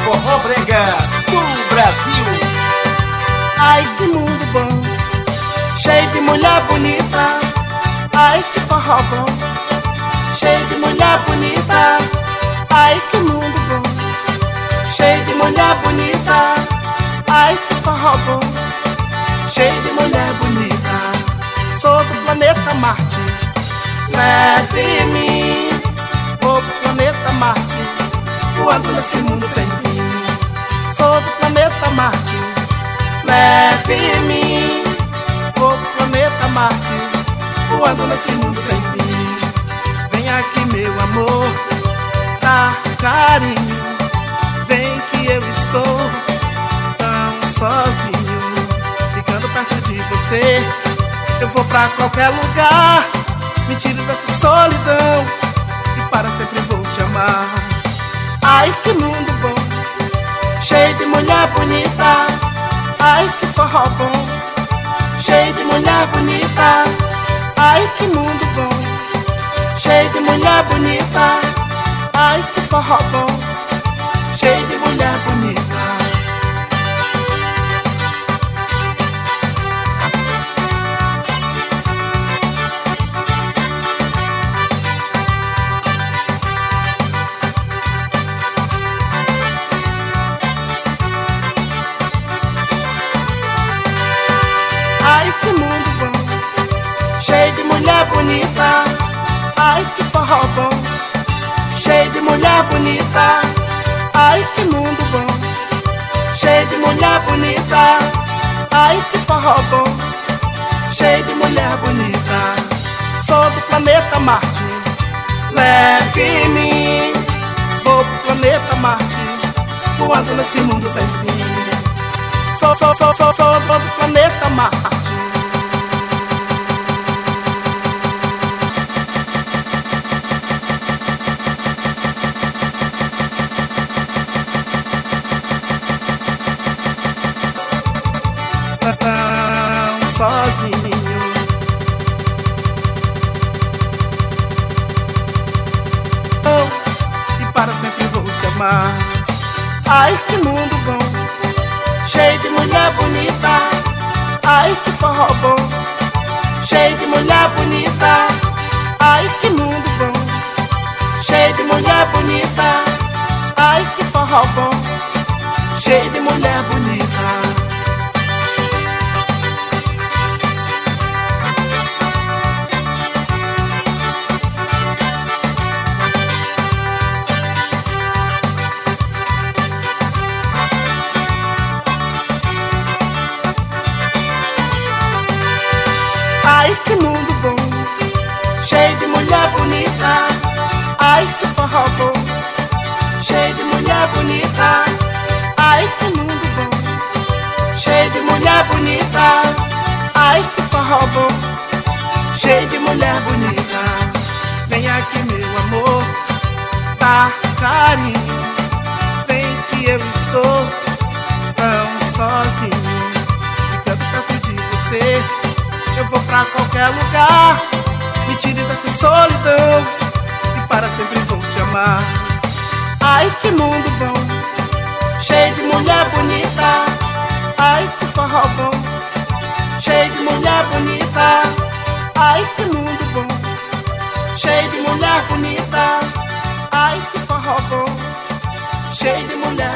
forró brega do Brasil. Ai, que mundo bom, cheio de mulher bonita. Ai, que forró bom, cheio de mulher bonita. Ai, que mundo bom, cheio de mulher bonita. Ai, que forró bom, cheio de mulher bonita. Sou do planeta Marte, leve-me. Vou pro planeta Marte, voando nesse mundo sem fim. Sou do planeta Marte, leve-me. Vou pro planeta Marte, voando nesse mundo sem fim. Vem aqui, meu amor, dá carinho. Vem que eu estou tão sozinho. Ficando perto de você, eu vou pra qualquer lugar. Me tire dessa solidão e para sempre vou te amar. Ai, que mundo bom, cheio de mulher bonita. Ai, que forró bom, cheio de mulher bonita. Ai, que mundo bom, cheio de mulher bonita. Ai, que forró bom, cheio de mulher bonita. Ai, que mundo bom, cheio de mulher bonita. Ai, que forró bom, cheio de mulher bonita. Ai, que mundo bom, cheio de mulher bonita. Ai, que forró bom, cheio de mulher bonita. Sou do planeta Marte, leve-me. Vou pro planeta Marte, voando nesse mundo sem fim. Sou do planeta Marte. Tão sozinho. Oh, e para sempre vou te amar. Ai, que mundo bom, cheio de mulher bonita. Ai, que forró bom, cheio de mulher bonita. Ai, que mundo bom, cheio de mulher bonita. Ai, que forró bom, cheio de mulher bonita. Ai, que mundo bom, cheio de mulher bonita. Ai, que forró bom, cheio de mulher bonita. Ai, que mundo bom, cheio de mulher bonita. Ai, que forró bom, cheio de mulher bonita. Vem aqui, meu amor, dá carinho. Vem que eu estou tão sozinho. Ficando perto de você, eu vou pra qualquer lugar. Me tire dessa solidão e para sempre vou te amar. Ai, que mundo bom, cheio de mulher bonita. Ai, que forró bom, cheio de mulher bonita. Ai, que mundo bom, cheio de mulher bonita. Ai, que forró bom, cheio de mulher